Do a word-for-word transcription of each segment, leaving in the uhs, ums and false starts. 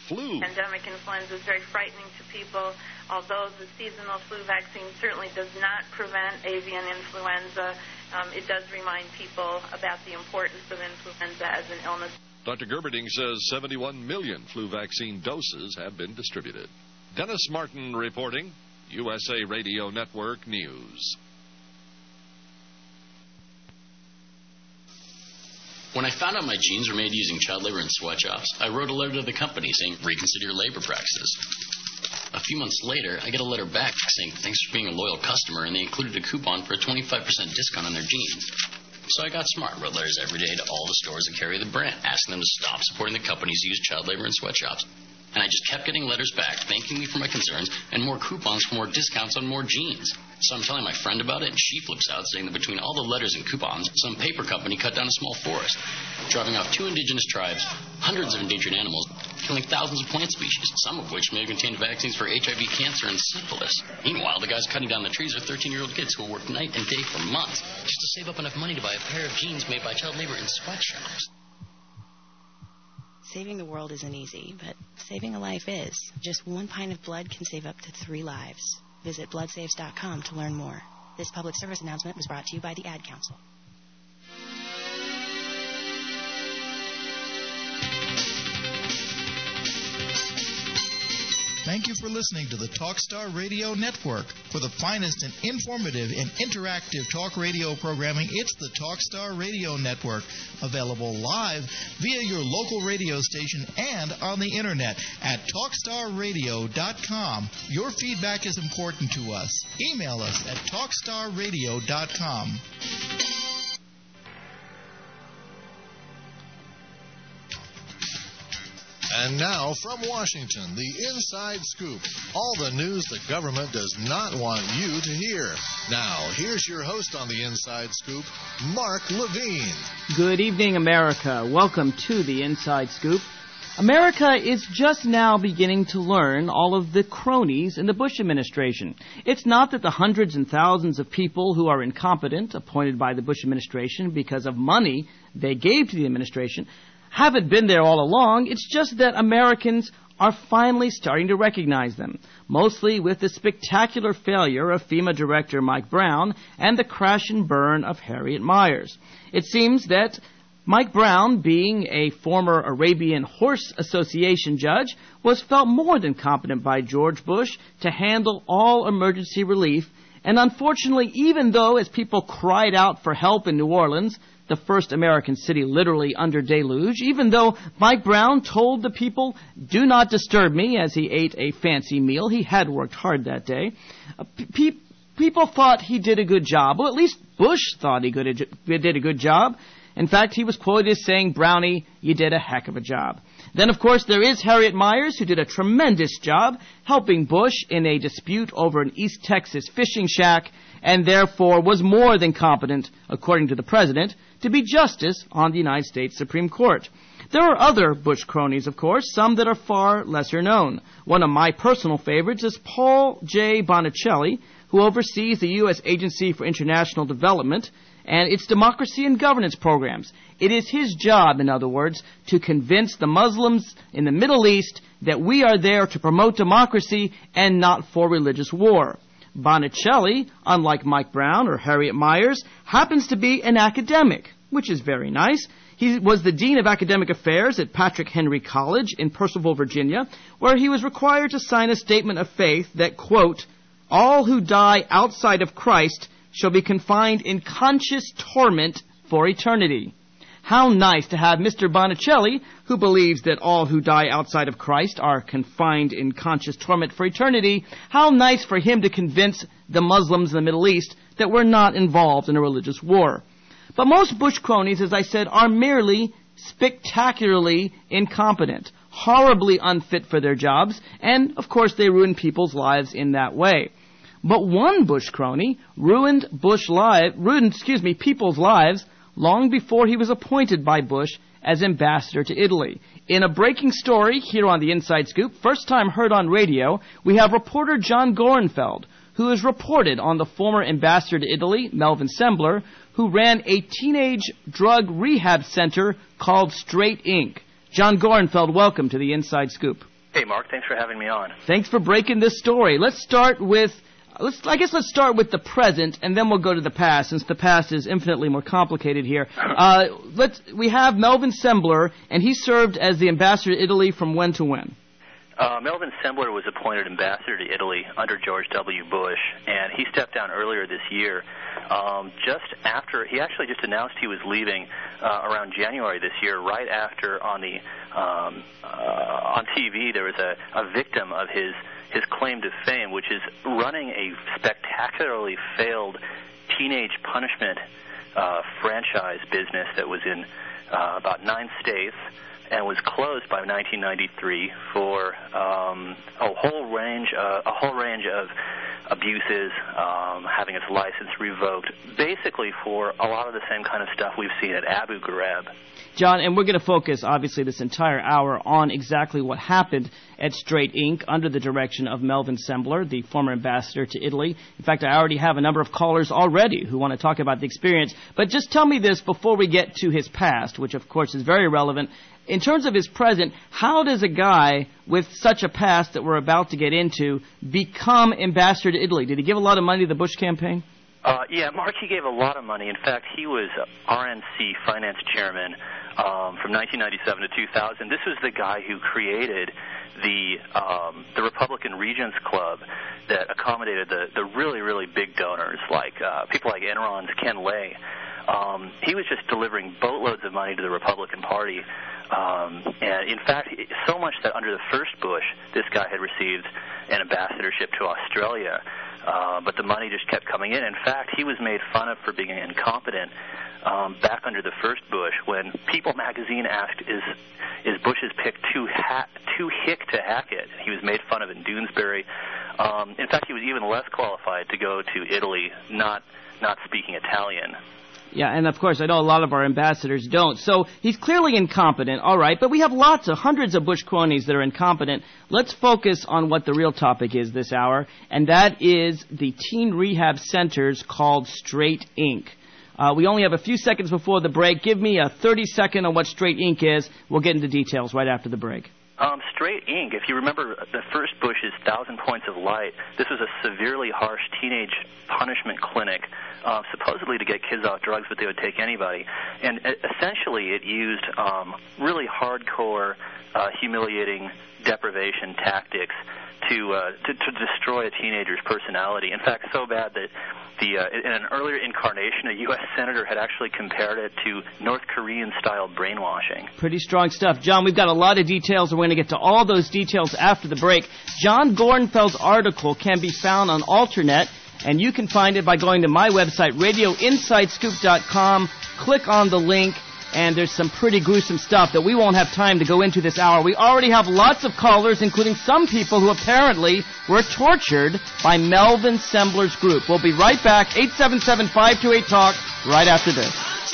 flu. Pandemic influenza is very frightening to people, although the seasonal flu vaccine certainly does not prevent avian influenza. Um, it does remind people about the importance of influenza as an illness. Doctor Gerberding says seventy-one million flu vaccine doses have been distributed. Dennis Martin reporting, U S A Radio Network News. When I found out my jeans were made using child labor in sweatshops, I wrote a letter to the company saying, reconsider your labor practices. A few months later, I get a letter back saying, thanks for being a loyal customer, and they included a coupon for a twenty-five percent discount on their jeans. So I got smart, wrote letters every day to all the stores that carry the brand, asking them to stop supporting the companies who use child labor in sweatshops. And I just kept getting letters back, thanking me for my concerns, and more coupons for more discounts on more jeans. So I'm telling my friend about it, and she flips out, saying that between all the letters and coupons, some paper company cut down a small forest, driving off two indigenous tribes, hundreds of endangered animals, killing thousands of plant species, some of which may have contained vaccines for H I V, cancer, and syphilis. Meanwhile, the guys cutting down the trees are thirteen-year-old kids who will work night and day for months just to save up enough money to buy a pair of jeans made by child labor in sweatshops. Saving the world isn't easy, but saving a life is. Just one pint of blood can save up to three lives. Visit blood saves dot com to learn more. This public service announcement was brought to you by the Ad Council. Thank you for listening to the Talkstar Radio Network. For the finest and informative and interactive talk radio programming, it's the Talkstar Radio Network. Available live via your local radio station and on the internet at talkstar radio dot com. Your feedback is important to us. Email us at talkstar radio dot com. And now, from Washington, the Inside Scoop. All the news the government does not want you to hear. Now, here's your host on the Inside Scoop, Mark Levine. Good evening, America. Welcome to the Inside Scoop. America is just now beginning to learn all of the cronies in the Bush administration. It's not that the hundreds and thousands of people who are incompetent, appointed by the Bush administration because of money they gave to the administration, haven't been there all along. It's just that Americans are finally starting to recognize them, mostly with the spectacular failure of FEMA Director Mike Brown and the crash and burn of Harriet Miers. It seems that Mike Brown, being a former Arabian Horse Association judge, was felt more than competent by George Bush to handle all emergency relief. And unfortunately, even though as people cried out for help in New Orleans, the first American city literally under deluge, even though Mike Brown told the people, do not disturb me, as he ate a fancy meal, he had worked hard that day, uh, pe- people thought he did a good job. Well, at least Bush thought he good, did a good job. In fact, he was quoted as saying, Brownie, you did a heck of a job. Then, of course, there is Harriet Miers, who did a tremendous job helping Bush in a dispute over an East Texas fishing shack, and therefore was more than competent, according to the president, to be justice on the United States Supreme Court. There are other Bush cronies, of course, some that are far lesser known. One of my personal favorites is Paul J. Bonicelli, who oversees the U S Agency for International Development and its democracy and governance programs. It is his job, in other words, to convince the Muslims in the Middle East that we are there to promote democracy and not for religious war. Bonicelli, unlike Mike Brown or Harriet Miers, happens to be an academic, which is very nice. He was the Dean of Academic Affairs at Patrick Henry College in Purcellville, Virginia, where he was required to sign a statement of faith that, quote, all who die outside of Christ shall be confined in conscious torment for eternity. How nice to have Mister Bonicelli, who believes that all who die outside of Christ are confined in conscious torment for eternity, how nice for him to convince the Muslims in the Middle East that we're not involved in a religious war. But most Bush cronies, as I said, are merely spectacularly incompetent, horribly unfit for their jobs, and, of course, they ruin people's lives in that way. But one Bush crony ruined Bush live, ruined, excuse me, people's lives long before he was appointed by Bush as ambassador to Italy. In a breaking story here on the Inside Scoop, first time heard on radio, we have reporter John Gorenfeld, who has reported on the former ambassador to Italy, Melvin Sembler, who ran a teenage drug rehab center called Straight Incorporated. John Gorenfeld, welcome to the Inside Scoop. Hey, Mark. Thanks for having me on. Thanks for breaking this story. Let's start with, let's I guess let's start with the present, and then we'll go to the past, since the past is infinitely more complicated here. Uh, let's. We have Melvin Sembler, and he served as the ambassador to Italy from when to when? Uh, Melvin Sembler was appointed ambassador to Italy under George W. Bush, and he stepped down earlier this year. Um, just after, he actually just announced he was leaving uh, around January this year, right after on the um, uh, on T V there was a, a victim of his his claim to fame, which is running a spectacularly failed teenage punishment uh, franchise business that was in uh, about nine states, and was closed by nineteen ninety-three for um, a whole range, uh, a whole range of abuses, um, having its license revoked, basically for a lot of the same kind of stuff we've seen at Abu Ghraib. John, and we're going to focus, obviously, this entire hour on exactly what happened at Straight Incorporated under the direction of Melvin Sembler, the former ambassador to Italy. In fact, I already have a number of callers already who want to talk about the experience. But just tell me this before we get to his past, which, of course, is very relevant. In terms of his present, how does a guy with such a past that we're about to get into become ambassador to Italy? Did he give a lot of money to the Bush campaign? Uh, yeah, Mark, he gave a lot of money. In fact, he was R N C finance chairman um, from nineteen ninety-seven to two thousand. This was the guy who created the um, the Republican Regents Club that accommodated the, the really, really big donors, like uh, people like Enron's Ken Lay. Um, he was just delivering boatloads of money to the Republican Party. Um, and in fact, so much that under the first Bush, this guy had received an ambassadorship to Australia. Uh, but the money just kept coming in. In fact, he was made fun of for being incompetent um, back under the first Bush when People magazine asked, is is Bush's pick too, ha- too hick to hack it? He was made fun of in Doonesbury. Um, in fact, he was even less qualified to go to Italy, not not speaking Italian. Yeah, and of course, I know a lot of our ambassadors don't. So he's clearly incompetent, all right, but we have lots of, hundreds of Bush cronies that are incompetent. Let's focus on what the real topic is this hour, and that is the teen rehab centers called Straight Incorporated. Uh, we only have a few seconds before the break. Give me a thirty-second on what Straight Incorporated is. We'll get into details right after the break. Um, Straight Incorporated, if you remember the first Bush's Thousand Points of Light, this was a severely harsh teenage punishment clinic, uh, supposedly to get kids off drugs, but they would take anybody. And uh, essentially it used um, really hardcore, uh, humiliating deprivation tactics to, uh, to to destroy a teenager's personality. In fact, so bad that the uh, in an earlier incarnation, a U S senator had actually compared it to North Korean-style brainwashing. Pretty strong stuff. John, we've got a lot of details, and we're going to get to all those details after the break. John Gorenfeld's article can be found on Alternet, and you can find it by going to my website, radio inside scoop dot com. Click on the link, and there's some pretty gruesome stuff that we won't have time to go into this hour. We already have lots of callers, including some people who apparently were tortured by Melvin Sembler's group. We'll be right back, eight seven seven, five two eight, talk, right after this.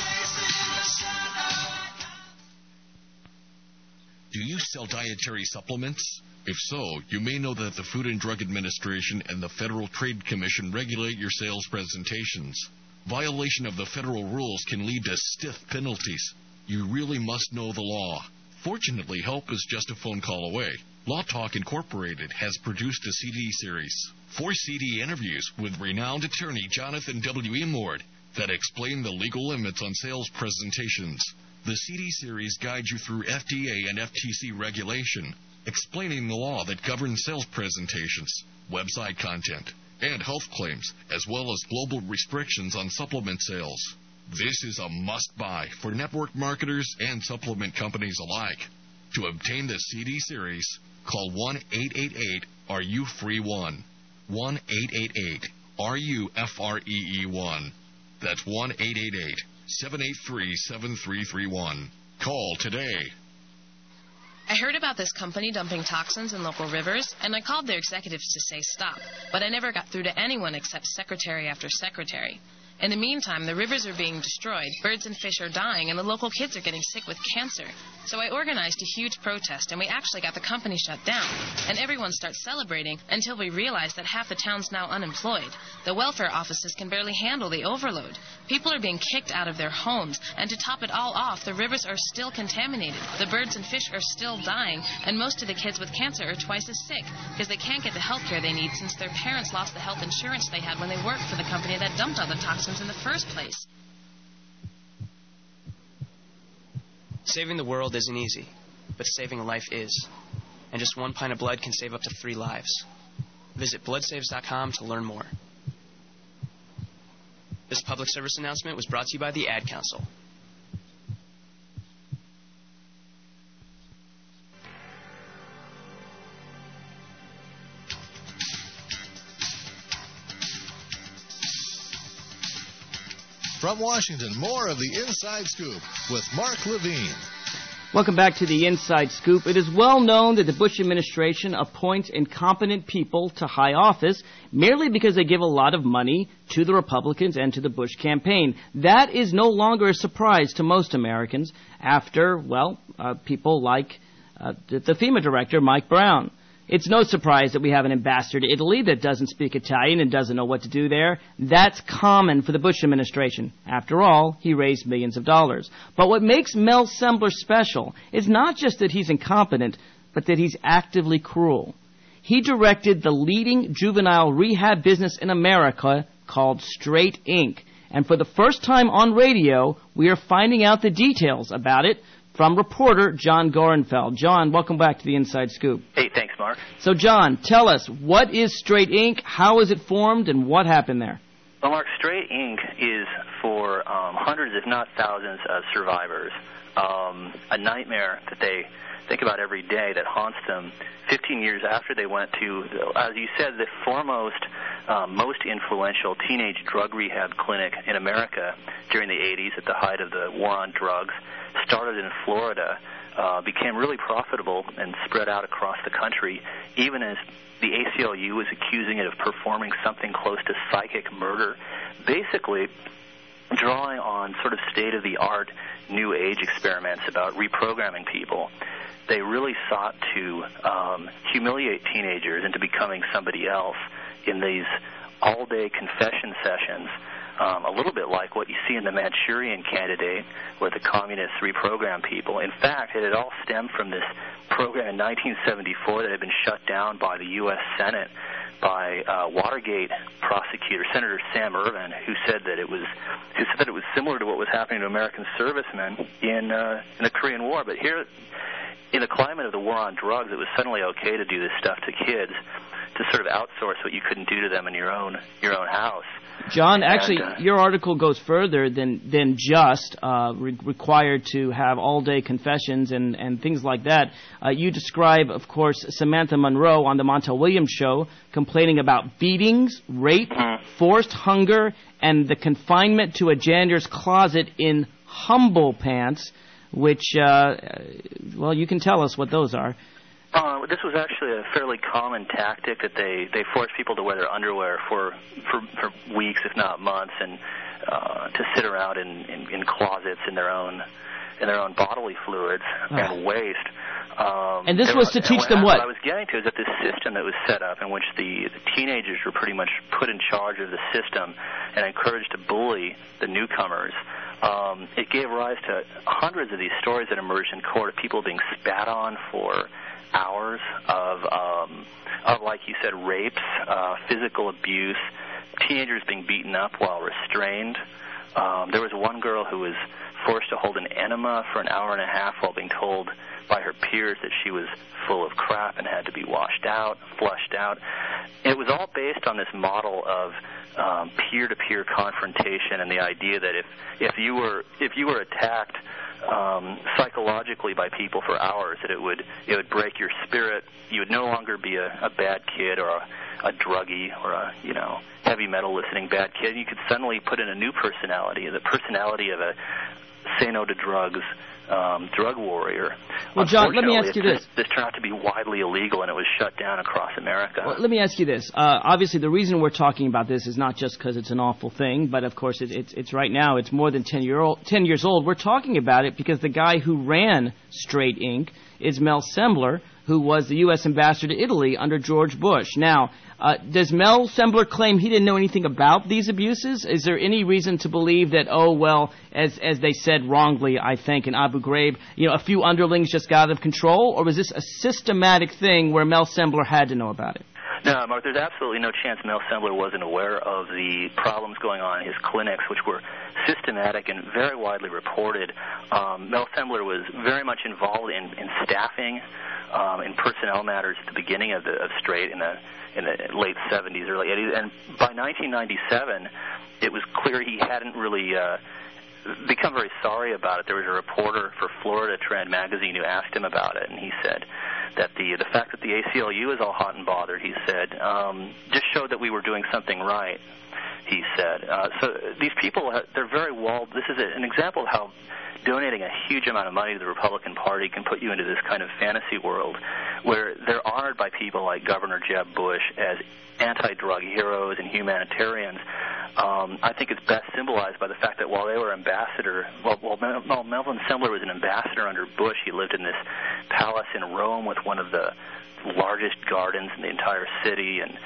Do you sell dietary supplements? If so, you may know that the Food and Drug Administration and the Federal Trade Commission regulate your sales presentations. Violation of the federal rules can lead to stiff penalties. You really must know the law. Fortunately, help is just a phone call away. Law Talk Incorporated has produced a C D series, four C D interviews with renowned attorney Jonathan W. Emord that explain the legal limits on sales presentations. The C D series guides you through F D A and F T C regulation, explaining the law that governs sales presentations, website content, and health claims, as well as global restrictions on supplement sales. This is a must-buy for network marketers and supplement companies alike. To obtain the C D series, call one eight eight eight R U free one. one eight eight eight R U F R E E one. That's one eight eight eight, seven eight three, seven three three one. Call today. I heard about this company dumping toxins in local rivers, and I called their executives to say stop, but I never got through to anyone except secretary after secretary. In the meantime, the rivers are being destroyed, birds and fish are dying, and the local kids are getting sick with cancer. So I organized a huge protest, and we actually got the company shut down. And everyone starts celebrating until we realize that half the town's now unemployed. The welfare offices can barely handle the overload. People are being kicked out of their homes, and to top it all off, the rivers are still contaminated. The birds and fish are still dying, and most of the kids with cancer are twice as sick because they can't get the health care they need since their parents lost the health insurance they had when they worked for the company that dumped all the toxins in the first place. Saving the world isn't easy, but saving a life is. And just one pint of blood can save up to three lives. Visit blood saves dot com to learn more. This public service announcement was brought to you by the Ad Council. From Washington, more of the Inside Scoop with Mark Levine. Welcome back to the Inside Scoop. It is well known that the Bush administration appoints incompetent people to high office merely because they give a lot of money to the Republicans and to the Bush campaign. That is no longer a surprise to most Americans after, well, uh, people like uh, the, the FEMA director, Mike Brown. It's no surprise that we have an ambassador to Italy that doesn't speak Italian and doesn't know what to do there. That's common for the Bush administration. After all, he raised millions of dollars. But what makes Mel Sembler special is not just that he's incompetent, but that he's actively cruel. He directed the leading juvenile rehab business in America called Straight Incorporated. And for the first time on radio, we are finding out the details about it from reporter John Gorenfeld. John, welcome back to the Inside Scoop. Hey, thanks, Mark. So, John, tell us, what is Straight Incorporated, how is it formed, and what happened there? Well, Mark, Straight Incorporated is for um, hundreds, if not thousands, of survivors. Um, a nightmare that they think about every day that haunts them fifteen years after they went to, as you said, the foremost, um, most influential teenage drug rehab clinic in America during the eighties at the height of the war on drugs. Started in Florida, uh, became really profitable and spread out across the country, even as the A C L U was accusing it of performing something close to psychic murder, basically drawing on sort of state-of-the-art New Age experiments about reprogramming people. They really sought to um, humiliate teenagers into becoming somebody else in these all-day confession sessions. Um, a little bit like what you see in the Manchurian Candidate, where the communists reprogram people. In fact, it had all stemmed from this program in nineteen seventy-four that had been shut down by the U S Senate by uh, Watergate prosecutor Senator Sam Ervin, who said that it was who said that it was similar to what was happening to American servicemen in uh, in the Korean War. But here, in the climate of the war on drugs, it was suddenly okay to do this stuff to kids, to sort of outsource what you couldn't do to them in your own your own house. John, actually, and, uh, your article goes further than than just uh, re- required to have all-day confessions and, and things like that. Uh, you describe, of course, Samantha Monroe on the Montel Williams show complaining about beatings, rape, mm-hmm. forced hunger, and the confinement to a janitor's closet in humble pants, which, uh, well, you can tell us what those are. Uh, this was actually a fairly common tactic that they, they forced people to wear their underwear for, for, for weeks, if not months, and uh, to sit around in, in, in closets in their own in their own bodily fluids oh. and waste. Um, and this was to teach what, them what? What I was getting to is that this system that was set up in which the, the teenagers were pretty much put in charge of the system and encouraged to bully the newcomers. Um, it gave rise to hundreds of these stories that emerged in court of people being spat on for hours of, um, of, like you said, rapes, uh, physical abuse, teenagers being beaten up while restrained. Um, there was one girl who was forced to hold an enema for an hour and a half while being told by her peers that she was full of crap and had to be washed out, flushed out. It was all based on this model of um, peer-to-peer confrontation and the idea that if, if you were if you were attacked Um, psychologically by people for hours, that it would it would break your spirit. You would no longer be a, a bad kid or a, a druggie or a you know heavy metal listening bad kid. You could suddenly put in a new personality, the personality of a say no to drugs, um, drug warrior. Well, John, let me ask you this. this. This turned out to be widely illegal, and it was shut down across America. Well, let me ask you this. Uh, obviously, the reason we're talking about this is not just because it's an awful thing, but, of course, it, it's, it's right now. It's more than ten, year old, ten years old. We're talking about it because the guy who ran Straight Incorporated is Mel Sembler, who was the U S ambassador to Italy under George Bush. Now, uh, does Mel Sembler claim he didn't know anything about these abuses? Is there any reason to believe that, oh, well, as as they said wrongly, I think, in Abu Ghraib, you know, a few underlings just got out of control? Or was this a systematic thing where Mel Sembler had to know about it? No, Mark, there's absolutely no chance Mel Sembler wasn't aware of the problems going on in his clinics, which were systematic and very widely reported. Um, Mel Sembler was very much involved in, in staffing, um, in personnel matters at the beginning of, the, of Straight in the, in the late seventies, early eighties. And by nineteen ninety-seven, it was clear he hadn't really uh, become very sorry about it. There was a reporter for Florida Trend magazine who asked him about it, and he said that the the fact that the A C L U is all hot and bothered, he said, um, just showed that we were doing something right, he said. Uh, so these people, they're very walled. This is an example of how donating a huge amount of money to the Republican Party can put you into this kind of fantasy world where they're honored by people like Governor Jeb Bush as anti-drug heroes and humanitarians. Um, I think it's best symbolized by the fact that while they were ambassador, well, while Mel- Melvin Sembler was an ambassador under Bush, he lived in this palace in Rome with one of the largest gardens in the entire city, and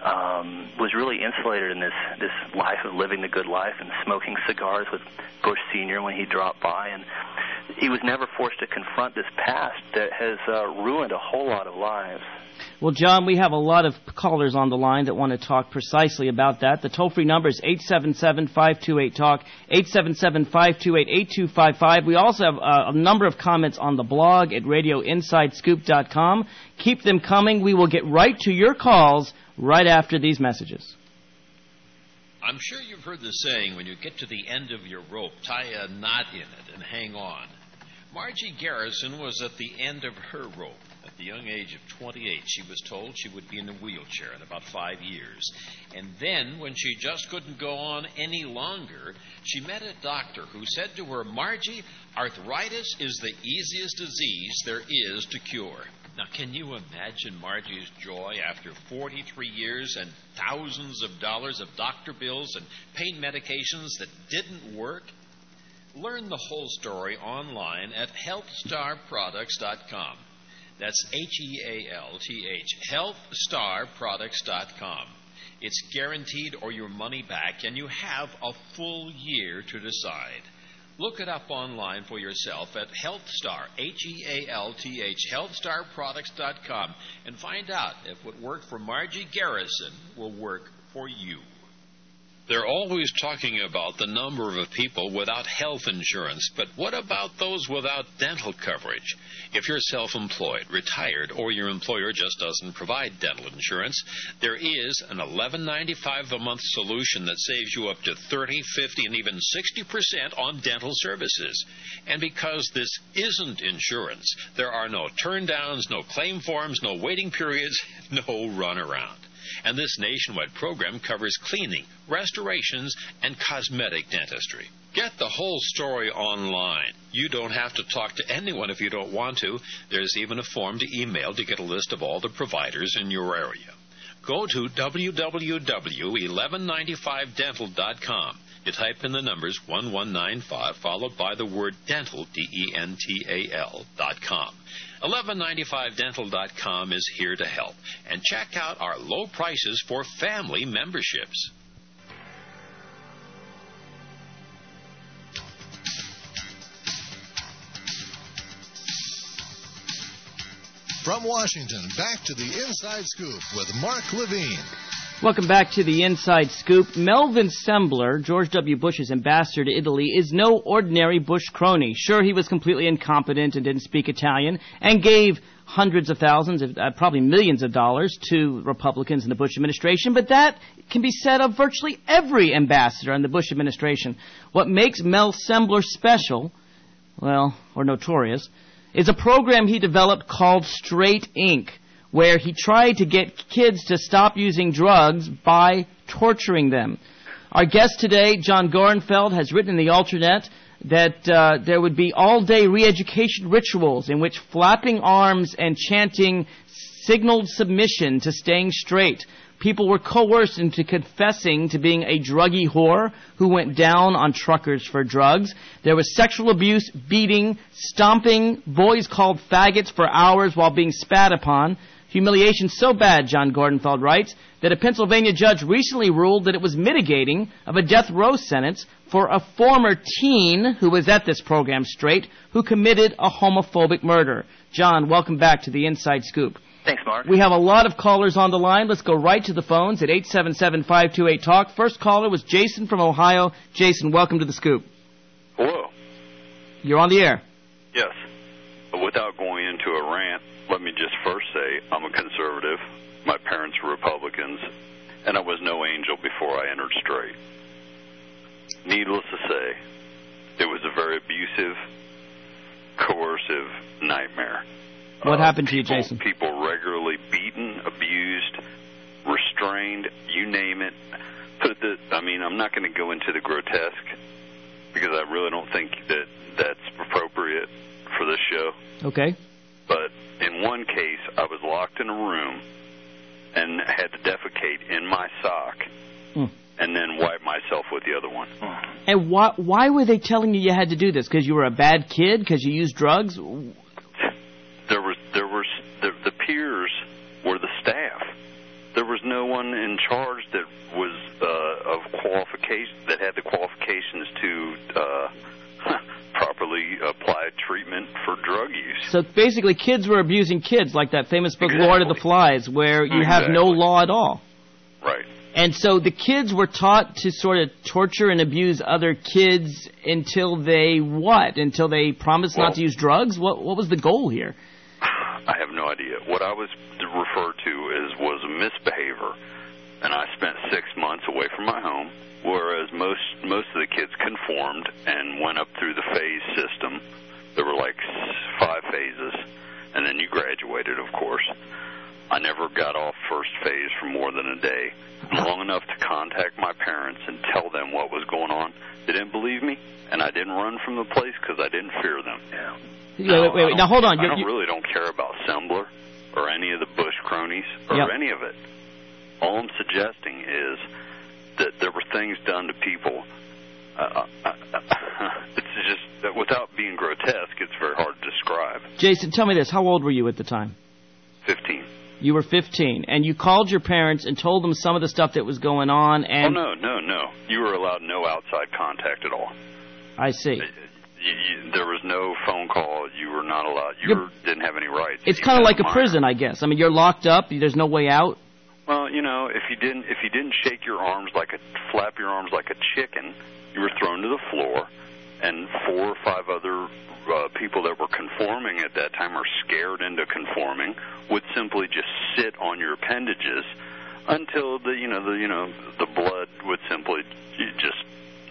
um, was really insulated in this, this life of living the good life and smoking cigars with Bush Senior when he dropped by. And he was never forced to confront this past that has uh, ruined a whole lot of lives. Well, John, we have a lot of callers on the line that want to talk precisely about that. The toll-free number is eight seven seven, five two eight, talk, eight seven seven, five two eight, eight two five five. We also have uh, a number of comments on the blog at radio inside scoop dot com. Keep them coming. We will get right to your calls right after these messages. I'm sure you've heard the saying, when you get to the end of your rope, tie a knot in it and hang on. Margie Garrison was at the end of her rope. At the young age of twenty-eight, she was told she would be in a wheelchair in about five years. And then, when she just couldn't go on any longer, she met a doctor who said to her, Margie, arthritis is the easiest disease there is to cure. Now, can you imagine Margie's joy after forty-three years and thousands of dollars of doctor bills and pain medications that didn't work? Learn the whole story online at health star products dot com. That's H E A L T H, health star products dot com. It's guaranteed or your money back, and you have a full year to decide. Look it up online for yourself at HealthStar, H E A L T H, health star products dot com, and find out if what worked for Margie Garrison will work for you. They're always talking about the number of people without health insurance, but what about those without dental coverage? If you're self-employed, retired, or your employer just doesn't provide dental insurance, there is an eleven ninety-five a month solution that saves you up to thirty, fifty, and even sixty percent on dental services. And because this isn't insurance, there are no turndowns, no claim forms, no waiting periods, no runaround. And this nationwide program covers cleaning, restorations, and cosmetic dentistry. Get the whole story online. You don't have to talk to anyone if you don't want to. There's even a form to email to get a list of all the providers in your area. Go to w w w dot eleven ninety-five dental dot com. You type in the numbers one one nine five followed by the word dental, D E N T A L, dot com. eleven ninety-five dental dot com is here to help. And check out our low prices for family memberships. From Washington, back to the Inside Scoop with Mark Levine. Welcome back to the Inside Scoop. Melvin Sembler, George W. Bush's ambassador to Italy, is no ordinary Bush crony. Sure, he was completely incompetent and didn't speak Italian and gave hundreds of thousands, uh, probably millions of dollars to Republicans in the Bush administration, but that can be said of virtually every ambassador in the Bush administration. What makes Mel Sembler special, well, or notorious, is a program he developed called Straight Incorporated, where he tried to get kids to stop using drugs by torturing them. Our guest today, John Gorenfeld, has written in the Alternet that uh, there would be all-day re-education rituals in which flapping arms and chanting signaled submission to staying straight. People were coerced into confessing to being a druggy whore who went down on truckers for drugs. There was sexual abuse, beating, stomping, boys called faggots for hours while being spat upon. Humiliation so bad, John Gordenfeld writes, that a Pennsylvania judge recently ruled that it was mitigating of a death row sentence for a former teen who was at this program straight who committed a homophobic murder. John, welcome back to the Inside Scoop. Thanks, Mark. We have a lot of callers on the line. Let's go right to the phones at eight seven seven, five two eight, talk. First caller was Jason from Ohio. Jason, welcome to the Scoop. Hello. You're on the air. Yes. Without going into a rant, let me just first say I'm a conservative. My parents were Republicans, and I was no angel before I entered straight. Needless to say, it was a very abusive, coercive nightmare. What uh, happened to people, you, Jason? People regularly beaten, abused, restrained, you name it. Put the, I mean, I'm not going to go into the grotesque because I really don't think that that's appropriate for this show. Okay. But in one case, I was locked in a room and had to defecate in my sock mm. and then wipe myself with the other one. And why, why were they telling you you had to do this? Because you were a bad kid? Because you used drugs? There was, there was, the, the peers were the staff. There was no one in charge that was uh, of qualification, that had the qualifications to uh, properly apply treatment for drug use. So basically kids were abusing kids, like that famous book Exactly. Lord of the Flies, where you Exactly. have no law at all. Right. And so the kids were taught to sort of torture and abuse other kids until they what? Until they promised well, not to use drugs? What what was the goal here? I have no idea. What I was referred to as was a misbehavior, and I spent six months away from my home, whereas most most of the kids conformed and went up through the phase system. There were like five phases, and then you graduated, of course. I never got off first phase for more than a day, long enough to contact my parents and tell them what was going on. They didn't believe me, and I didn't run from the place because I didn't fear them. Yeah. No, wait, wait, wait. Now, hold on. I you, don't you... really don't care about Sembler or any of the Bush cronies or yep. any of it. All I'm suggesting is that there were things done to people. Uh, uh, uh, it's just, without being grotesque, it's very hard to describe. Jason, tell me this. How old were you at the time? Fifteen. You were fifteen, and you called your parents and told them some of the stuff that was going on, and... Oh, no, no, no. You were allowed no outside contact at all. I see. You, you, there was no phone call. You were not allowed. You were, didn't have any rights. It's kind of like a prison, I guess. I mean, you're locked up. There's no way out. Well, you know, if you didn't, if you didn't shake your arms like a, flap your arms like a chicken, you were thrown to the floor, and four or five other uh, people that were conforming at that time or scared into conforming would simply just sit on your appendages until the, you know, the, you know, the blood would simply just.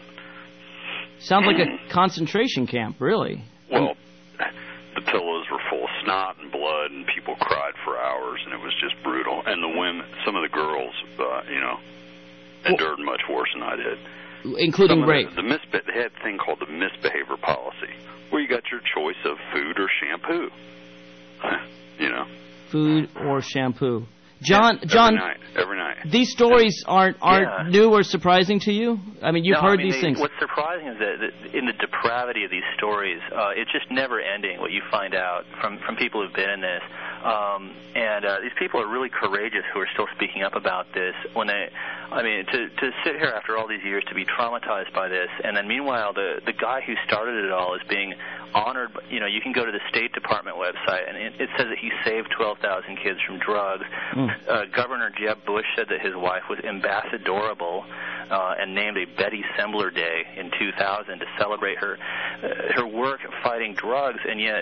Sounds like a concentration camp, really. Well, the pillows were full of snot and blood, and people cried for hours, and it was just brutal. And the women, some of the girls, uh, you know, endured much worse than I did. Including some rape. The, the misbe- they had a thing called the misbehavior policy, where you got your choice of food or shampoo. You know. Food or shampoo. John, yeah, John, every night, every night. These stories aren't aren't yeah. new or surprising to you? I mean, you've no, heard I mean, these they, things. What's surprising is that, that in the depravity of these stories, uh, it's just never ending. What you find out from from people who've been in this, um, and uh, these people are really courageous who are still speaking up about this. When they, I mean, to to sit here after all these years to be traumatized by this, and then meanwhile the the guy who started it all is being honored. You know, you can go to the State Department website, and it, it says that he saved twelve thousand kids from drugs. Mm. Uh, Governor Jeb Bush said that his wife was ambassadorable uh, and named a Betty Sembler Day in two thousand to celebrate her uh, her work fighting drugs, and yet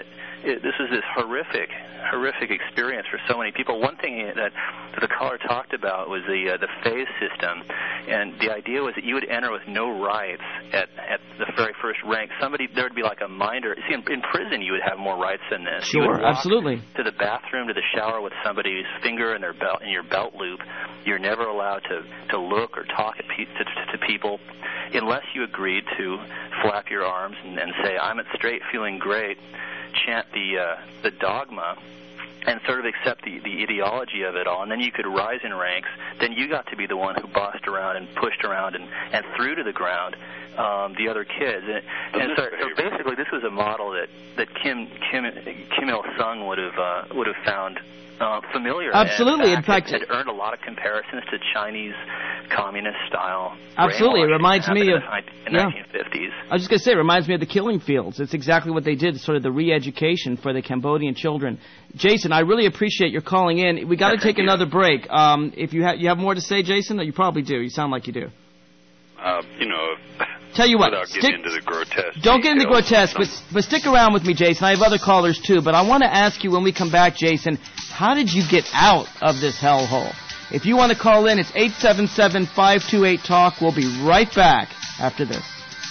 it, this is this horrific, horrific experience for so many people. One thing that, that the caller talked about was the uh, the phase system, and the idea was that you would enter with no rights at, at the very first rank. Somebody there would be like a minder. See, in, in prison you would have more rights than this. Sure, you would walk absolutely. To the bathroom, to the shower with somebody's finger in their belt in your belt loop. You're never allowed to to look or talk at pe- to, to, to people unless you agreed to flap your arms and, and say, "I'm at straight, feeling great," chant the uh, the dogma, and sort of accept the, the ideology of it all. And then you could rise in ranks. Then you got to be the one who bossed around and pushed around and, and threw to the ground um, the other kids. And, and so, so basically, this was a model that, that Kim Kim Kim Il Sung would have uh, would have found uh, familiar. Absolutely. In In fact, fact, it had earned a lot of comparisons to Chinese communist style. Absolutely, it reminds me of in the nineteen fifties. I was just going to say, it reminds me of the Killing Fields. It's exactly what they did, sort of the re-education for the Cambodian children. Jason, I really appreciate your calling in. We got to take another break. Um, if you have you have more to say, Jason, you probably do. You sound like you do. Uh, you know, Tell you what, without stick, getting into the grotesque. don't get into details, grotesque, but, but stick around with me, Jason. I have other callers too, but I want to ask you when we come back, Jason, how did you get out of this hellhole? If you want to call in, it's eight seven seven, five two eight, talk. We'll be right back after this.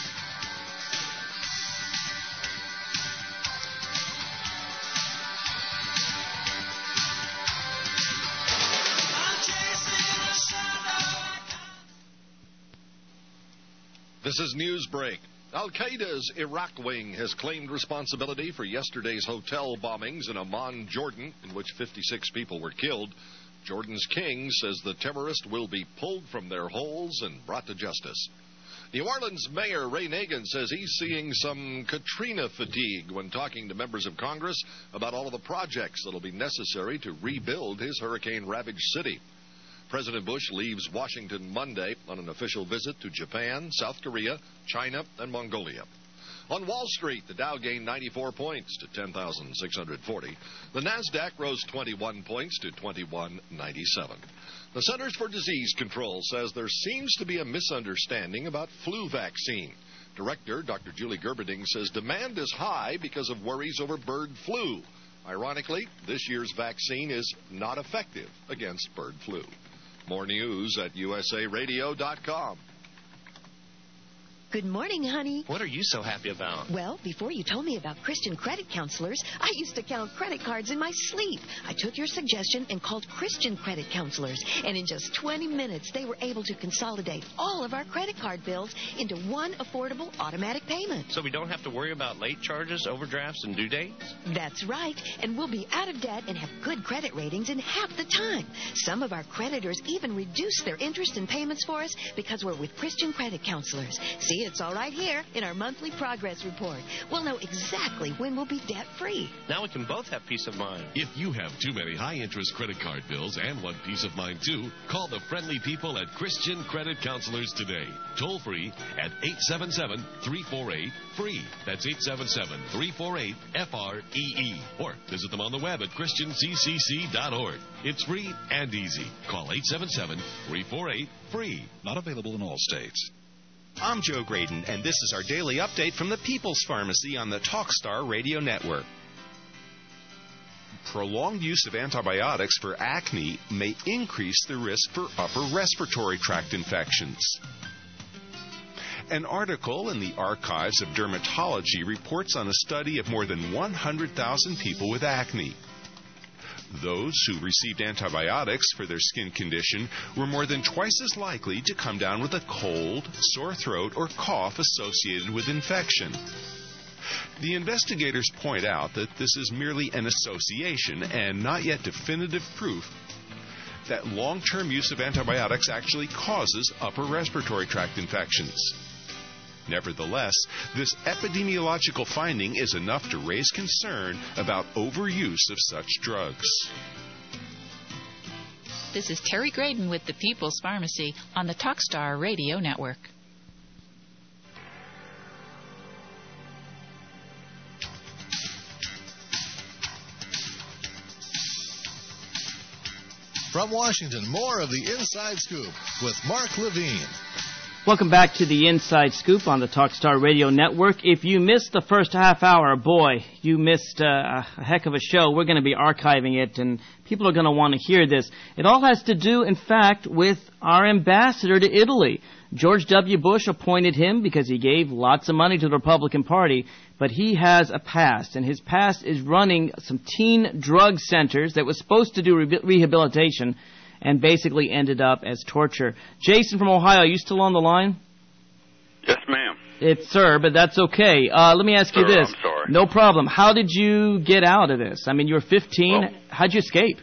This is Newsbreak. Al-Qaeda's Iraq wing has claimed responsibility for yesterday's hotel bombings in Amman, Jordan, in which fifty-six people were killed. Jordan's king says the terrorists will be pulled from their holes and brought to justice. New Orleans Mayor Ray Nagin says he's seeing some Katrina fatigue when talking to members of Congress about all of the projects that will be necessary to rebuild his hurricane-ravaged city. President Bush leaves Washington Monday on an official visit to Japan, South Korea, China, and Mongolia. On Wall Street, the Dow gained ninety-four points to ten thousand six hundred forty. The Nasdaq rose twenty-one points to twenty-one ninety-seven. The Centers for Disease Control says there seems to be a misunderstanding about flu vaccine. Director Doctor Julie Gerberding says demand is high because of worries over bird flu. Ironically, this year's vaccine is not effective against bird flu. More news at U S A radio dot com. Good morning, honey. What are you so happy about? Well, before you told me about Christian credit counselors, I used to count credit cards in my sleep. I took your suggestion and called Christian credit counselors, and in just twenty minutes, they were able to consolidate all of our credit card bills into one affordable automatic payment. So we don't have to worry about late charges, overdrafts, and due dates? That's right, and we'll be out of debt and have good credit ratings in half the time. Some of our creditors even reduce their interest and payments for us because we're with Christian credit counselors. See, it's all right here in our monthly progress report. We'll know exactly when we'll be debt-free. Now we can both have peace of mind. If you have too many high-interest credit card bills and want peace of mind too, call the friendly people at Christian Credit Counselors today. Toll free at eight seven seven, three four eight, free. That's eight seven seven, three four eight, F R E E. Or visit them on the web at christian c c c dot org. It's free and easy. Call eight seven seven, three four eight, free. Not available in all states. I'm Joe Graydon, and this is our daily update from the People's Pharmacy on the Talkstar Radio Network. Prolonged use of antibiotics for acne may increase the risk for upper respiratory tract infections. An article in the Archives of Dermatology reports on a study of more than one hundred thousand people with acne. Those who received antibiotics for their skin condition were more than twice as likely to come down with a cold, sore throat, or cough associated with infection. The investigators point out that this is merely an association and not yet definitive proof that long-term use of antibiotics actually causes upper respiratory tract infections. Nevertheless, this epidemiological finding is enough to raise concern about overuse of such drugs. This is Terry Graydon with the People's Pharmacy on the Talkstar Radio Network. From Washington, more of the Inside Scoop with Mark Levine. Welcome back to the Inside Scoop on the Talkstar Radio Network. If you missed the first half hour, boy, you missed uh, a heck of a show. We're going to be archiving it, and people are going to want to hear this. It all has to do, in fact, with our ambassador to Italy. George W. Bush appointed him because he gave lots of money to the Republican Party, but he has a past, and his past is running some teen drug centers that was supposed to do re- rehabilitation and basically ended up as torture. Jason from Ohio, are you still on the line? Yes, ma'am. It's sir, but that's okay. Uh, let me ask sir, you this. I'm sorry. No problem. How did you get out of this? I mean, you were fifteen. Well, how'd you escape?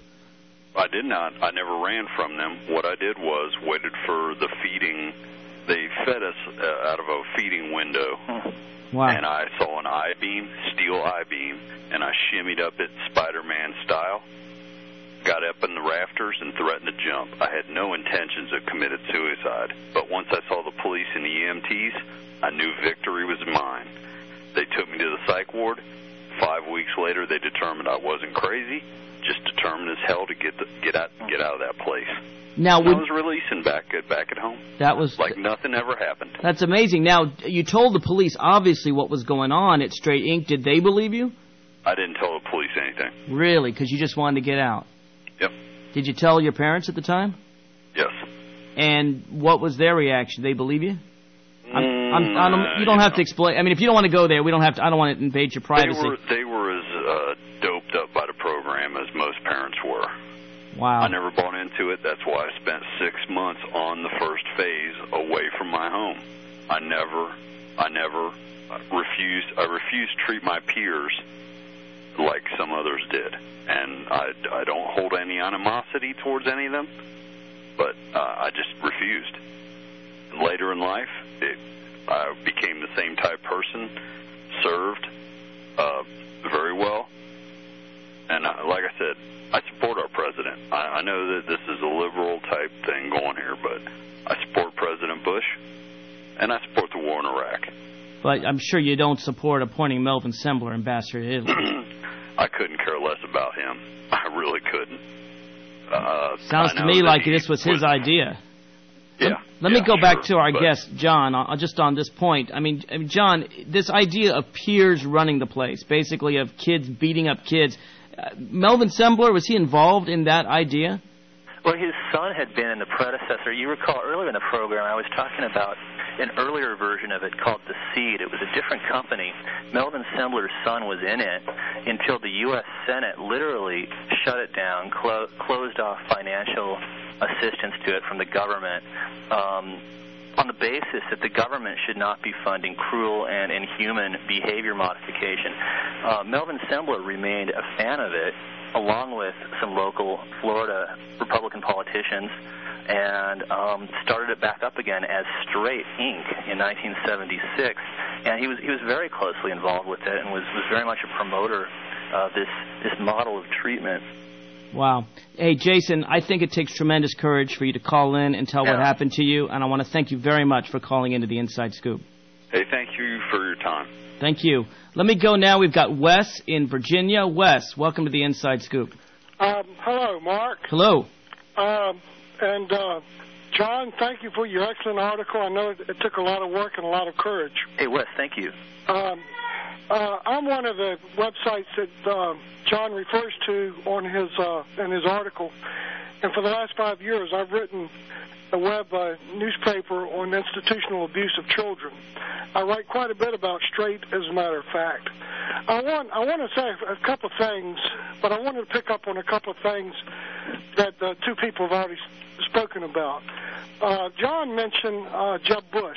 I did not. I never ran from them. What I did was waited for the feeding. They fed us uh, out of a feeding window. Wow. And I saw an I-beam, steel I-beam, and I shimmied up it Spider-Man style. Got up in the rafters and threatened to jump. I had no intentions of committed suicide, but once I saw the police and the E M Ts, I knew victory was mine. They took me to the psych ward. Five weeks later, they determined I wasn't crazy, just determined as hell to get the, get out get out of that place. Now, I was releasing back at back at home. That was like nothing ever happened. That's amazing. Now, you told the police obviously what was going on at Straight Ink. Did they believe you? I didn't tell the police anything. Really? Because you just wanted to get out. Yep. Did you tell your parents at the time? Yes. And what was their reaction? They believe you? I'm, I'm, I don't, you don't you have know. to explain. I mean, if you don't want to go there, we don't have to. I don't want to invade your privacy. They were, they were as uh, doped up by the program as most parents were. Wow. I never bought into it. That's why I spent six months on the first phase away from my home. I never, I never refused. I refused to treat my peers like some others did. And I, I don't hold any animosity towards any of them, but uh, I just refused. Later in life, it, I became the same type person, served uh, very well, and uh, like I said, I support our president. I, I know that this is a liberal type thing going here, but I support President Bush, and I support the war in Iraq. But I'm sure you don't support appointing Melvin Sembler ambassador to Italy. I couldn't care less about him. I really couldn't. Uh, Sounds to me like this was his idea. Yeah. Let yeah, me go sure, back to our but, guest, John, uh, just on this point. I mean, I mean, John, this idea of peers running the place, basically of kids beating up kids. Uh, Melvin Sembler, was he involved in that idea? Well, his son had been in the predecessor. You recall earlier in the program I was talking about an earlier version of it called The Seed. It was a different company. Melvin Sembler's son was in it until the U S Senate literally shut it down, clo- closed off financial assistance to it from the government um, on the basis that the government should not be funding cruel and inhuman behavior modification. Uh, Melvin Sembler remained a fan of it, along with some local Florida Republican politicians, and um, started it back up again as Straight Incorporated in nineteen seventy-six. And he was he was very closely involved with it and was, was very much a promoter of this, this model of treatment. Wow. Hey, Jason, I think it takes tremendous courage for you to call in and tell yeah. what happened to you, and I want to thank you very much for calling into the Inside Scoop. Hey, thank you for your time. Thank you. Let me go now. We've got Wes in Virginia. Wes, welcome to the Inside Scoop. Um, hello, Mark. Hello. Um, and, uh, John, thank you for your excellent article. I know it, it took a lot of work and a lot of courage. Hey, Wes, thank you. Um, uh, I'm one of the websites that uh, John refers to on his uh, in his article. And for the last five years, I've written a web uh, newspaper on institutional abuse of children. I write quite a bit about Straight, as a matter of fact. I want I want to say a couple of things, but I wanted to pick up on a couple of things that uh, two people have already spoken about. Uh, John mentioned uh, Jeb Bush.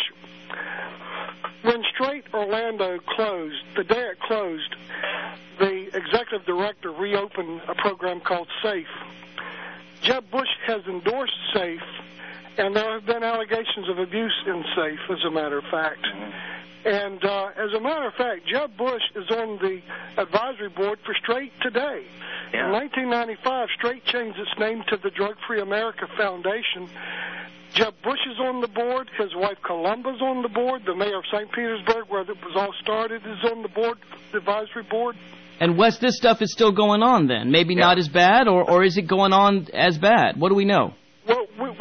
When Straight Orlando closed, the day it closed, the executive director reopened a program called SAFE. Jeb Bush has endorsed SAFE, and there have been allegations of abuse in SAFE, as a matter of fact. Mm-hmm. And uh, as a matter of fact, Jeb Bush is on the advisory board for Straight today. Yeah. In nineteen ninety-five, Straight changed its name to the Drug Free America Foundation. Jeb Bush is on the board. His wife Columba's on the board. The mayor of Saint Petersburg, where it was all started, is on the board, the advisory board. And Wes, this stuff is still going on then? Maybe yeah. not as bad, or, or is it going on as bad? What do we know? Well, we,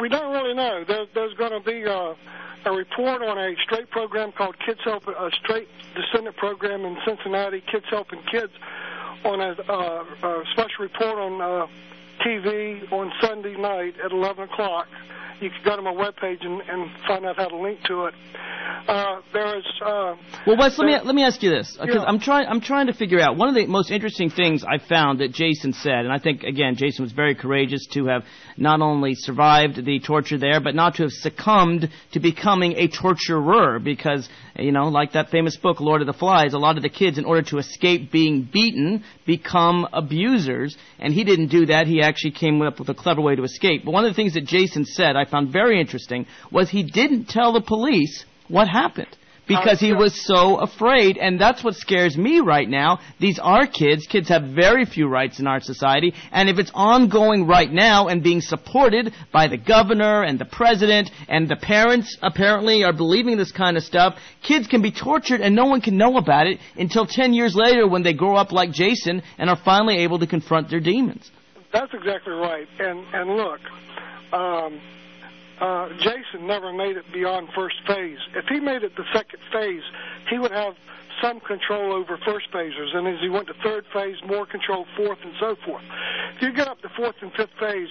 we don't really know. There, there's going to be uh, a report on a straight program called Kids Help, a straight descendant program in Cincinnati, Kids Helping Kids, on a, uh, a special report on uh, T V on Sunday night at eleven o'clock. You can go to my webpage and, and find out how to link to it. Uh, there is. Uh, well, Wes, let me let me ask you this, because yeah. I'm trying I'm trying to figure out one of the most interesting things I found that Jason said, and I think again Jason was very courageous to have not only survived the torture there, but not to have succumbed to becoming a torturer, because you know, like that famous book Lord of the Flies, a lot of the kids, in order to escape being beaten, become abusers, and he didn't do that. He actually came up with a clever way to escape. But one of the things that Jason said I found very interesting was he didn't tell the police what happened because he was so afraid, and that's what scares me right now. These are kids. Kids have very few rights in our society, and if it's ongoing right now and being supported by the governor and the president, and the parents apparently are believing this kind of stuff, kids can be tortured and no one can know about it until ten years later when they grow up like Jason and are finally able to confront their demons. That's exactly right. And, and look, um, Uh, Jason never made it beyond first phase. If he made it the second phase, he would have some control over first phasers. And as he went to third phase, more control, fourth, and so forth. If you get up to fourth and fifth phase,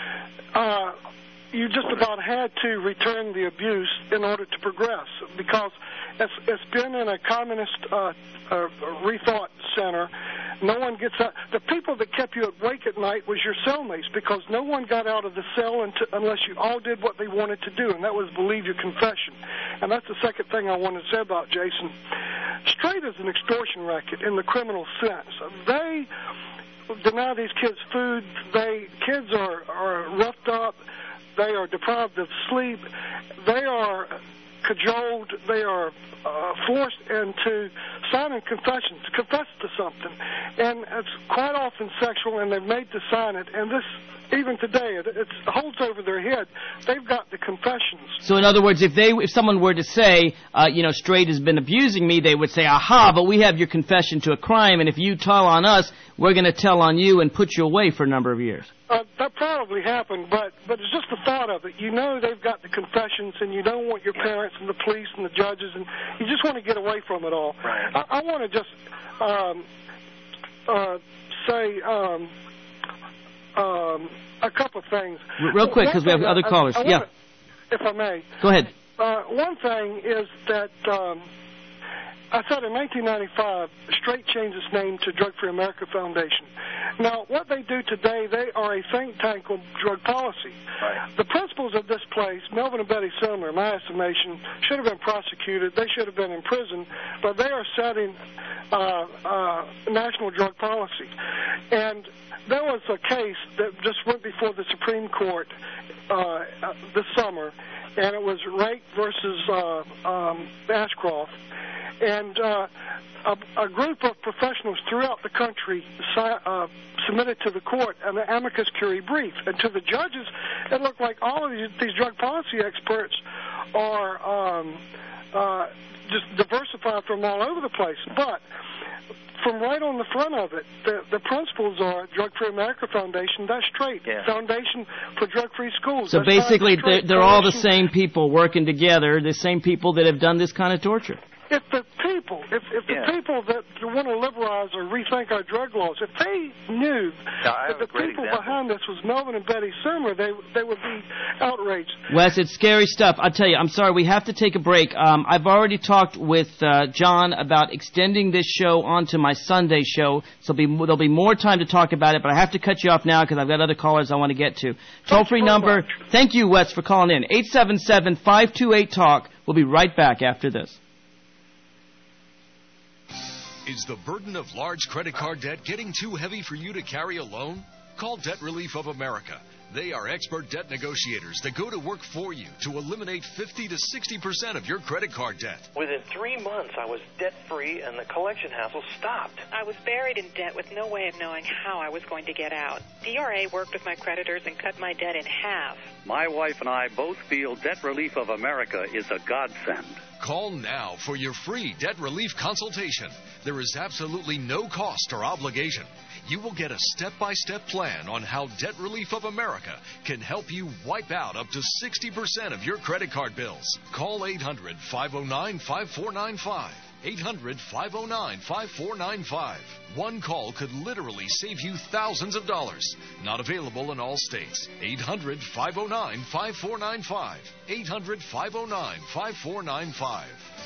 uh, you just about had to return the abuse in order to progress, because it's, it's been in a communist uh, uh, rethought center. No one gets out. The people that kept you awake at night was your cellmates, because no one got out of the cell until, unless you all did what they wanted to do, and that was believe your confession. And that's the second thing I wanted to say about Jason. Straight is an extortion racket in the criminal sense. They deny these kids food. They kids are, are roughed up. They are deprived of sleep. They are cajoled. They are uh, forced into signing confessions, to confess to something. And it's quite often sexual, and they're made to sign it. And this, even today, it, it holds over their head. They've got the confessions. So in other words, if they, if someone were to say, uh, you know, Straight has been abusing me, they would say, aha, but we have your confession to a crime, and if you tell on us, we're going to tell on you and put you away for a number of years. Uh, that probably happened, but, but it's just the thought of it. You know they've got the confessions, and you don't want your parents and the police and the judges, and you just want to get away from it all. Right. I, I want to just um, uh, say um, um, a couple of things. Real quick, because we have other callers. I, I yeah. wanna, if I may. Go ahead. Uh, one thing is that um, I said in nineteen ninety-five, Straight changed its name to Drug Free America Foundation. Now, what they do today, they are a think tank on drug policy. Right. The principals of this place, Melvin and Betty Sumner, in my estimation, should have been prosecuted. They should have been in prison, but they are setting uh, uh, national drug policy. And there was a case that just went before the Supreme Court uh, uh, this summer, and it was Rake versus uh, um, Ashcroft. And uh, a, a group of professionals throughout the country uh, submitted to the court an amicus curiae brief. And to the judges, it looked like all of these, these drug policy experts are um, uh, just diversified from all over the place. But from right on the front of it, the, the principles are Drug Free America Foundation, that's Straight. Yeah. Foundation for Drug-Free Schools. So that's basically, they're, they're all the Coalition. same people working together, the same people that have done this kind of torture. If the people, if, if Yeah. the people that want to liberalize or rethink our drug laws, if they knew Now, I have that the a great people example. behind this was Melvin and Betty Sumner, they they would be outraged. Wes, it's scary stuff. I'll tell you, I'm sorry, we have to take a break. Um, I've already talked with uh, John about extending this show onto my Sunday show, so be, there'll be more time to talk about it, but I have to cut you off now because I've got other callers I want to get to. Toll-free number, thank you, Wes, for calling in, eight seven seven, five two eight, TALK. We'll be right back after this. Is the burden of large credit card debt getting too heavy for you to carry alone? Call Debt Relief of America. They are expert debt negotiators that go to work for you to eliminate fifty to sixty percent of your credit card debt. Within three months, I was debt-free and the collection hassle stopped. I was buried in debt with no way of knowing how I was going to get out. D R A worked with my creditors and cut my debt in half. My wife and I both feel Debt Relief of America is a godsend. Call now for your free debt relief consultation. There is absolutely no cost or obligation. You will get a step-by-step plan on how Debt Relief of America can help you wipe out up to sixty percent of your credit card bills. Call eight hundred, five oh nine, five four nine five. eight hundred, five oh nine, five four nine five. One call could literally save you thousands of dollars. Not available in all states. eight hundred, five oh nine, five four nine five. eight hundred, five oh nine, five four nine five.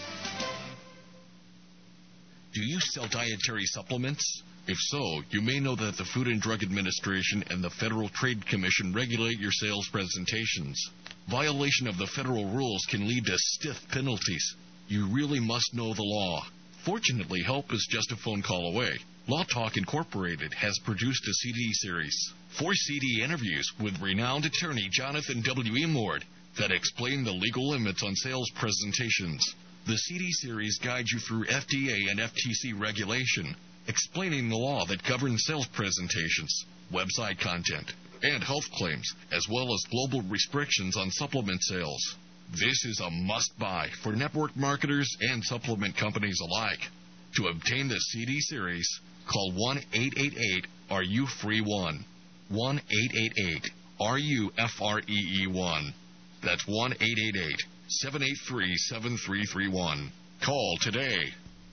Do you sell dietary supplements? If so, you may know that the Food and Drug Administration and the Federal Trade Commission regulate your sales presentations. Violation of the federal rules can lead to stiff penalties. You really must know the law. Fortunately, help is just a phone call away. Law Talk Incorporated has produced a C D series, four C D interviews with renowned attorney Jonathan W. Emord that explain the legal limits on sales presentations. The C D series guides you through F D A and F T C regulation, explaining the law that governs sales presentations, website content, and health claims, as well as global restrictions on supplement sales. This is a must-buy for network marketers and supplement companies alike. To obtain the C D series, call one eight eight eight R U free one. one eight eight eight R U F R E E one. That's one eight eight eight, seven eight three, seven three three one. Call today.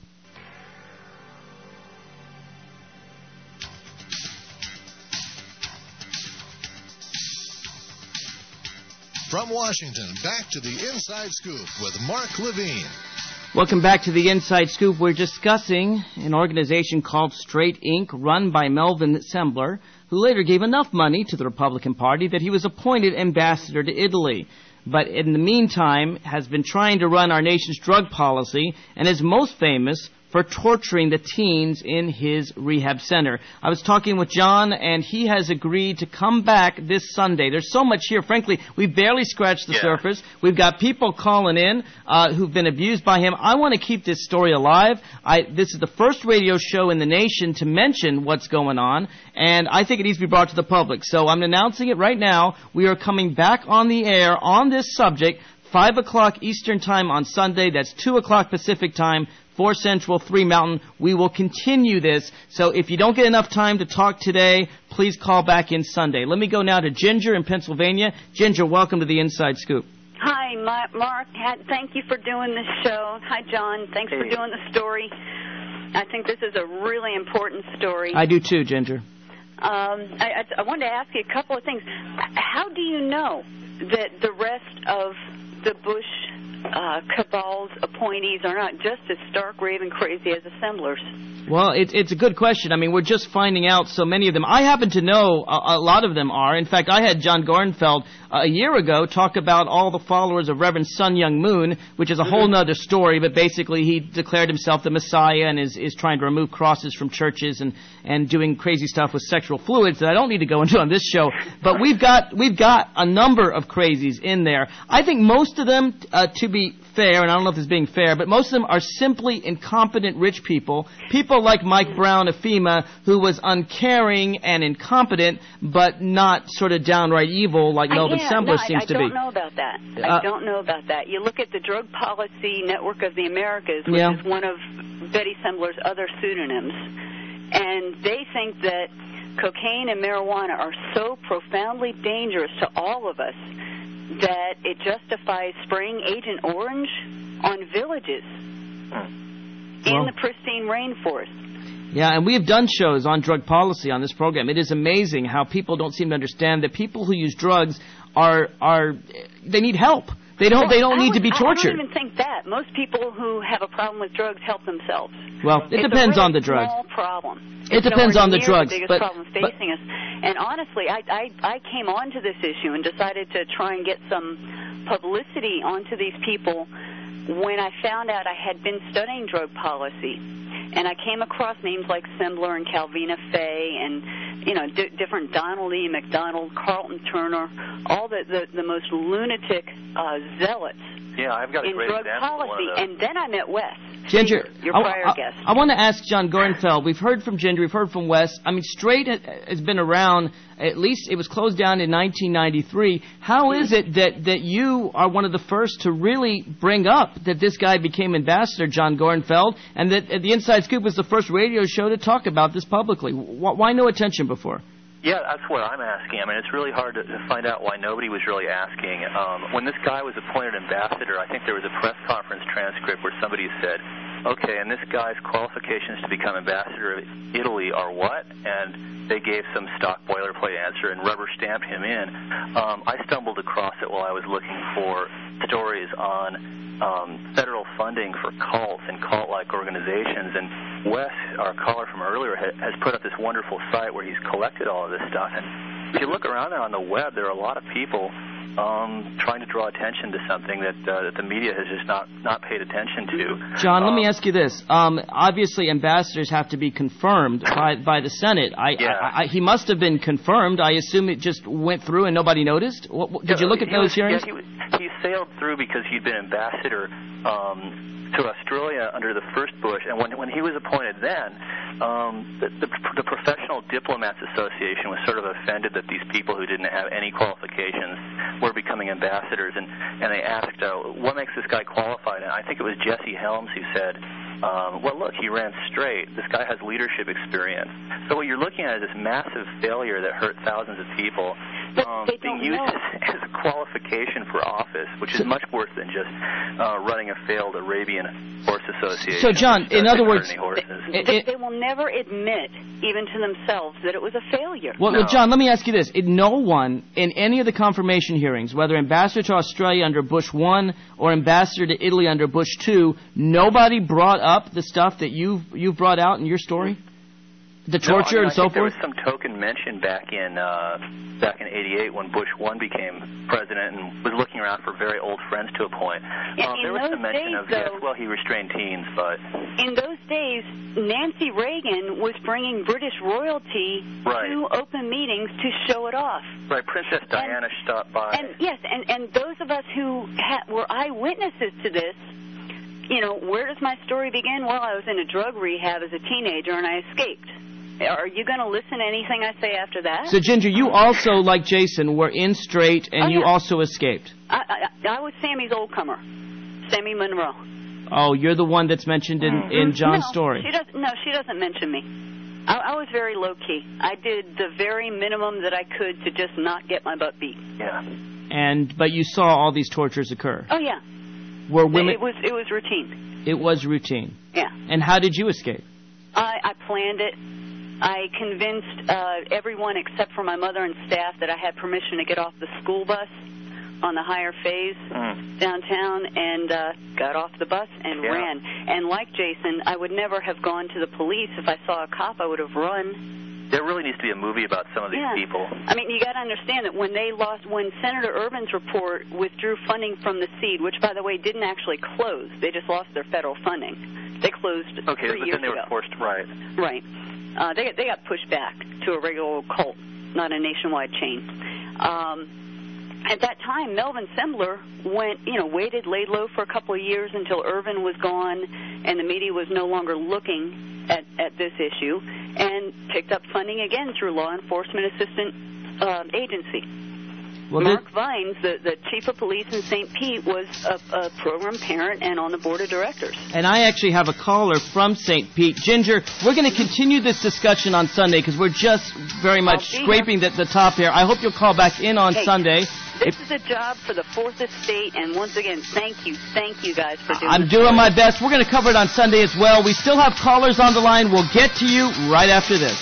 From Washington, back to the Inside Scoop with Mark Levine. Welcome back to the Inside Scoop. We're discussing an organization called Straight Incorporated, run by Melvin Sembler, who later gave enough money to the Republican Party that he was appointed ambassador to Italy. But in the meantime, has been trying to run our nation's drug policy and is most famous for torturing the teens in his rehab center. I was talking with John, and he has agreed to come back this Sunday. There's so much here. Frankly, we barely scratched the yeah. surface. We've got people calling in uh, who've been abused by him. I want to keep this story alive. I, this is the first radio show in the nation to mention what's going on, and I think it needs to be brought to the public. So I'm announcing it right now. We are coming back on the air on this subject, five o'clock Eastern Time on Sunday. That's two o'clock Pacific Time, four Central, three Mountain. We will continue this. So if you don't get enough time to talk today, please call back in Sunday. Let me go now to Ginger in Pennsylvania. Ginger, welcome to the Inside Scoop. Hi, Mark. Thank you for doing this show. Hi, John. Thanks hey. for doing the story. I think this is a really important story. I do too, Ginger. Um, I, I, I wanted to ask you a couple of things. How do you know that the rest of the Bush Uh, cabal's appointees are not just as stark, raving crazy as assemblers? Well, it, it's a good question. I mean, we're just finding out so many of them. I happen to know a, a lot of them are. In fact, I had John Garnfeld uh, a year ago talk about all the followers of Reverend Sun Young Moon, which is a whole nother story, but basically he declared himself the Messiah and is, is trying to remove crosses from churches and, and doing crazy stuff with sexual fluids that I don't need to go into on this show. But we've got we've got a number of crazies in there. I think most of them, uh, to be fair, and I don't know if it's being fair, but most of them are simply incompetent rich people. People like Mike Brown of FEMA, who was uncaring and incompetent, but not sort of downright evil like Melvin yeah, Sembler no, seems I, to I be. I don't know about that. Uh, I don't know about that. You look at the Drug Policy Network of the Americas, which yeah. is one of Betty Sembler's other pseudonyms, and they think that cocaine and marijuana are so profoundly dangerous to all of us that it justifies spraying Agent Orange on villages in well, the pristine rainforest. Yeah, and we have done shows on drug policy on this program. It is amazing how people don't seem to understand that people who use drugs are are they need help. They don't. Well, they don't I need would, to be tortured. I don't even think that. Most people who have a problem with drugs help themselves. Well, it it's depends a really on the drugs. Small problem. It it's depends on the near drugs. The biggest but, problem facing but, us. And honestly, I, I I came onto this issue and decided to try and get some publicity onto these people when I found out I had been studying drug policy. And I came across names like Sembler and Calvina Fay and, you know, d- different Donald E. McDonald, Carlton Turner, all the, the, the most lunatic uh, zealots yeah, I've got a in great drug example policy. of one of those. And then I met Wes. Ginger, your I, prior I, guest. I want to ask John Gorenfeld. We've heard from Ginger, we've heard from Wes. I mean, Straight has been around, at least it was closed down in nineteen ninety-three. How is it that, that you are one of the first to really bring up that this guy became ambassador, John Gorenfeld, and that the Inside Scoop was the first radio show to talk about this publicly? Why no attention before? Yeah, that's what I'm asking. I mean, it's really hard to, to find out why nobody was really asking. Um, when this guy was appointed ambassador, I think there was a press conference transcript where somebody said, okay, and this guy's qualifications to become ambassador of Italy are what? And they gave some stock boilerplate answer and rubber stamped him in. Um, I stumbled across it while I was looking for stories on um, federal funding for cults and cult-like organizations. And Wes, our caller from earlier, ha- has put up this wonderful site where he's collected all of this stuff. And if you look around there on the web, there are a lot of people um, trying to draw attention to something that, uh, that the media has just not, not paid attention to. John, um, let me ask you this. Um, obviously, ambassadors have to be confirmed by, by the Senate. I, Yeah. I, I, he must have been confirmed. I assume it just went through and nobody noticed? What, what, did you look at He those was- hearings? Yeah, he, was- he sailed through because he'd been ambassador um, to Australia under the first Bush, and when when he was appointed then, um, the, the, the Professional Diplomats Association was sort of offended that these people who didn't have any qualifications were becoming ambassadors, and, and they asked, uh, what makes this guy qualified? And I think it was Jesse Helms who said, um, well, look, he ran straight. This guy has leadership experience. So what you're looking at is this massive failure that hurt thousands of people um, being used as, as a qualification for office, which is much worse than just uh, running a failed Arabian horse association. So, John, in other words, They, they, they will never admit, even to themselves, that it was a failure. Well, well, John, let me ask you this. It, no one in any of the confirmation hearings, whether ambassador to Australia under Bush one or ambassador to Italy under Bush two, nobody brought up the stuff that you've, you've brought out in your story? The torture no, I mean, and I so think forth? There was some token mention back in uh, back in eighty-eight when Bush one became president and was looking around for very old friends to appoint. In- Um, in there was those some mention days, of, yes, though- well, he restrained teens, but... In those days, Nancy Reagan was bringing British royalty Right. to open meetings to show it off. Right, Princess Diana stopped by. And yes, and, and those of us who ha- were eyewitnesses to this, you know, where does my story begin? Well, I was in a drug rehab as a teenager and I escaped. Are you going to listen to anything I say after that? So, Ginger, you also, like Jason, were in straight and Oh, you yeah. also escaped. I, I, I was Sammy's old comer, Sammy Monroe. Oh, you're the one that's mentioned in, in John's no, story. She doesn't, no, she doesn't mention me. I, I was very low-key. I did the very minimum that I could to just not get my butt beat. Yeah. And but you saw all these tortures occur. Oh, yeah. Were women? It was, it was routine. It was routine. Yeah. And how did you escape? I, I planned it. I convinced uh, everyone except for my mother and staff that I had permission to get off the school bus on the higher phase Mm. downtown and uh, got off the bus and Yeah. ran. And like Jason, I would never have gone to the police. If I saw a cop, I would have run. There really needs to be a movie about some of these Yeah. people. I mean, you got to understand that when they lost, when Senator Urban's report withdrew funding from the SEED, which, by the way, didn't actually close. They just lost their federal funding. They closed Okay, three but years then they ago. were forced, right. Right. Uh, they, they got pushed back to a regular old cult, not a nationwide chain. Um, at that time, Melvin Sembler went, you know, waited, laid low for a couple of years until Irvin was gone and the media was no longer looking at, at this issue, and picked up funding again through Law Enforcement Assistant uh, Agency. Well, Mark Vines, the, the chief of police in Saint Pete, was a, a program parent and on the board of directors. And I actually have a caller from Saint Pete. Ginger, we're going to continue this discussion on Sunday because we're just very much I'll be scraping the, the top here. I hope you'll call back in on Hey, Sunday. This is a job for the Fourth Estate, and once again, thank you, thank you guys for doing I'm this. doing my best. We're going to cover it on Sunday as well. We still have callers on the line. We'll get to you right after this.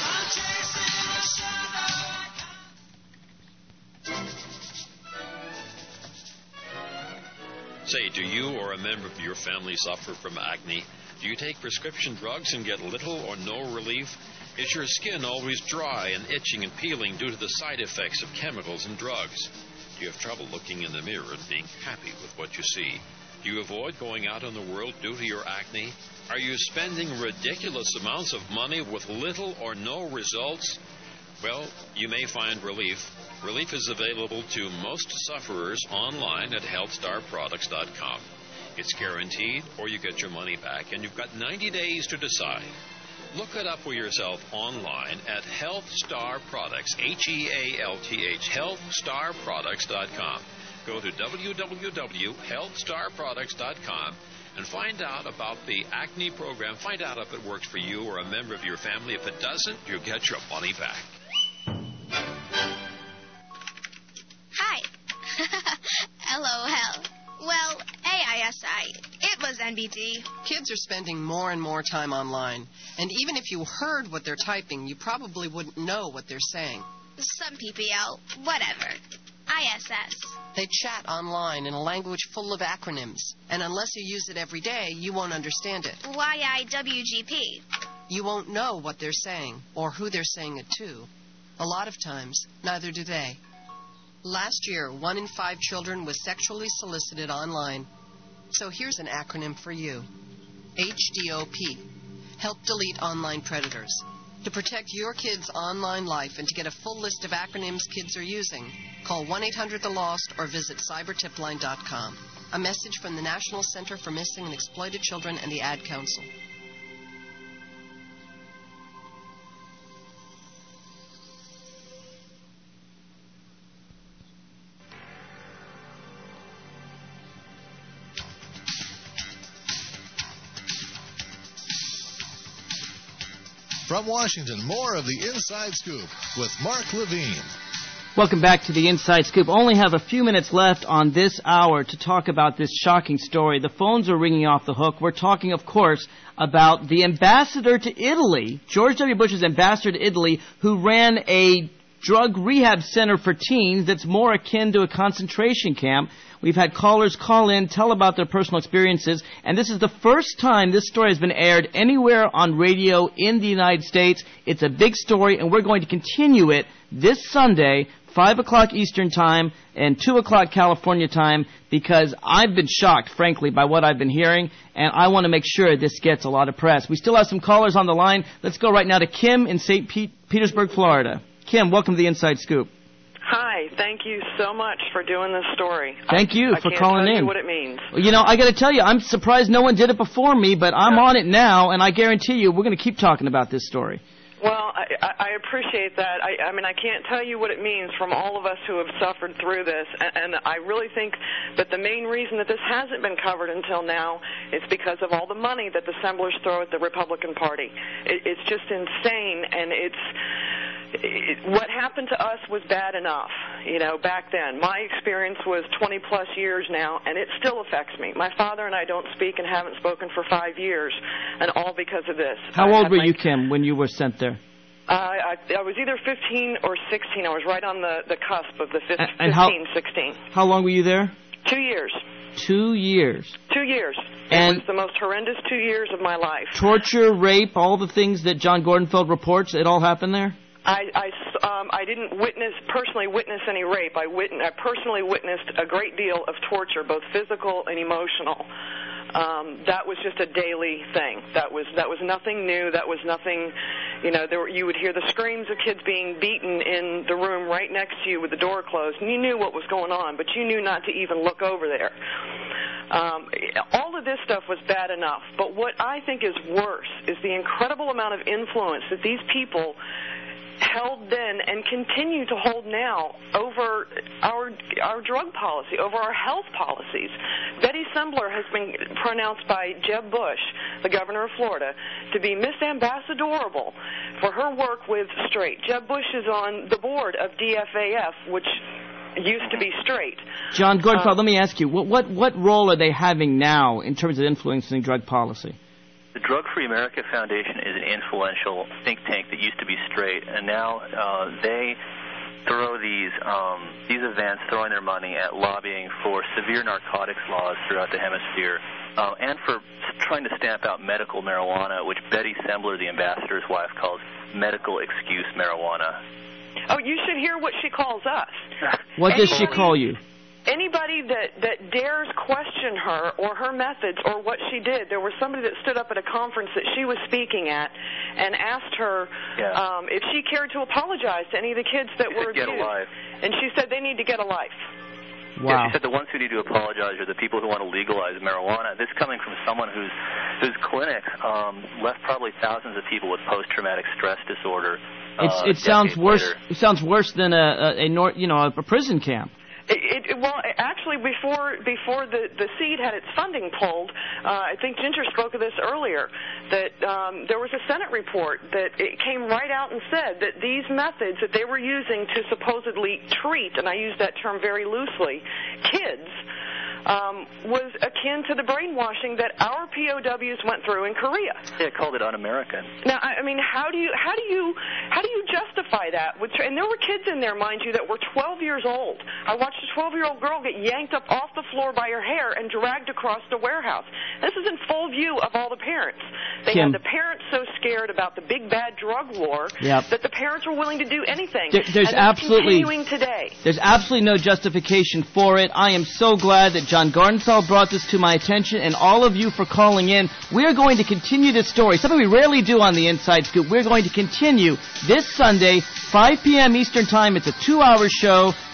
Say, do you or a member of your family suffer from acne? Do you take prescription drugs and get little or no relief? Is your skin always dry and itching and peeling due to the side effects of chemicals and drugs? Do you have trouble looking in the mirror and being happy with what you see? Do you avoid going out in the world due to your acne? Are you spending ridiculous amounts of money with little or no results? Well, you may find relief. Relief is available to most sufferers online at health star products dot com. It's guaranteed, or you get your money back, and you've got ninety days to decide. Look it up for yourself online at Health Star Products, H E A L T H, health star products dot com. Go to w w w dot health star products dot com and find out about the acne program. Find out if it works for you or a member of your family. If it doesn't, you'll get your money back. Hi. Hello, hell. Well, A I S I. It was N B D. Kids are spending more and more time online. And even if you heard what they're typing, you probably wouldn't know what they're saying. Some P P L. Whatever. I S S. They chat online in a language full of acronyms. And unless you use it every day, you won't understand it. Y I W G P. You won't know what they're saying or who they're saying it to. A lot of times, neither do they. Last year, one in five children was sexually solicited online. So here's an acronym for you. H D O P. Help delete online predators. To protect your kids' online life and to get a full list of acronyms kids are using, call one eight hundred the lost or visit cyber tip line dot com. A message from the National Center for Missing and Exploited Children and the Ad Council. From Washington, more of the Inside Scoop with Mark Levine. Welcome back to the Inside Scoop. Only have a few minutes left on this hour to talk about this shocking story. The phones are ringing off the hook. We're talking, of course, about the ambassador to Italy, George W. Bush's ambassador to Italy, who ran a drug rehab center for teens that's more akin to a concentration camp. We've had callers call in, tell about their personal experiences, and this is the first time this story has been aired anywhere on radio in the United States. It's a big story, and we're going to continue it this Sunday, five o'clock Eastern Time and two o'clock California time, because I've been shocked, frankly, by what I've been hearing, and I want to make sure this gets a lot of press. We still have some callers on the line. Let's go right now to Kim in Saint Pete- Petersburg, Florida. Kim, welcome to the Inside Scoop. Hi, thank you so much for doing this story. Thank you I, for I calling can't tell in. You what it means. Well, you know, I got to tell you, I'm surprised no one did it before me, but I'm Yeah. on it now, and I guarantee you we're going to keep talking about this story. Well, I, I I appreciate that. I, I mean, I can't tell you what it means from all of us who have suffered through this, and, and I really think that the main reason that this hasn't been covered until now is because of all the money that the assemblers throw at the Republican Party. It, it's just insane, and it's... It, what happened to us was bad enough, you know, back then. My experience was twenty plus years now, and it still affects me. My father and I don't speak and haven't spoken for five years, and all because of this. How I old had were my, you, Kim, when you were sent there? Uh, I, I was either fifteen or sixteen. I was right on the, the cusp of the fifteen, and how, sixteen. How long were you there? Two years. Two years. Two years. And it was the most horrendous two years of my life. Torture, rape, all the things that John Gordonfeld reports, it all happened there? I, I, um, I didn't witness, personally witness any rape. I, witness, I personally witnessed a great deal of torture, both physical and emotional. Um, that was just a daily thing. That was that was nothing new. That was nothing, you know, there were, you would hear the screams of kids being beaten in the room right next to you with the door closed, and you knew what was going on, but you knew not to even look over there. Um, all of this stuff was bad enough, but what I think is worse is the incredible amount of influence that these people held then and continue to hold now over our our drug policy, over our health policies. Betty Sembler has been pronounced by Jeb Bush, the governor of Florida, to be Miss Ambassadorable for her work with Straight. Jeb Bush is on the board of D F A F, which used to be Straight. John Gordonfeld, Um, let me ask you, what, what what role are they having now in terms of influencing drug policy? The Drug Free America Foundation is an influential think tank that used to be Straight, and now uh, they throw these um, these events, throwing their money at lobbying for severe narcotics laws throughout the hemisphere, uh, and for trying to stamp out medical marijuana, which Betty Sembler, the ambassador's wife, calls medical excuse marijuana. Oh, you should hear what she calls us. What does she Anybody- call you? Anybody that, that dares question her or her methods or what she did, there was somebody that stood up at a conference that she was speaking at and asked her Yeah. um, if she cared to apologize to any of the kids that She were said, "Get a abused. life." And she said they need to get a life. Wow. Yeah, she said the ones who need to apologize are the people who want to legalize marijuana. This coming from someone whose whose clinic um, left probably thousands of people with post-traumatic stress disorder. It's, uh, it sounds worse. later. It sounds worse than a, a, a nor, you know a prison camp. It, it, well, actually, before before the, the seed had its funding pulled, uh, I think Ginger spoke of this earlier, that um, there was a Senate report that it came right out and said that these methods that they were using to supposedly treat, and I use that term very loosely, kids, um, was akin to the brainwashing that our P O Ws went through in Korea. They called it un-American. Now, I I mean, how do you how do you how do you justify that? Which, and there were kids in there, mind you, that were twelve years old. I watched a twelve-year-old girl get yanked up off the floor by her hair and dragged across the warehouse. This is in full view of all the parents. They Kim. had the parents so scared about the big bad drug war Yep. that the parents were willing to do anything. There- there's and that's absolutely continuing today. There's absolutely no justification for it. I am so glad that John Gardenfeld brought this to my attention, and all of you for calling in. We are going to continue this story, something we rarely do on the Inside Scoop. We're going to continue this Sunday, five p.m. Eastern Time. It's a two-hour show.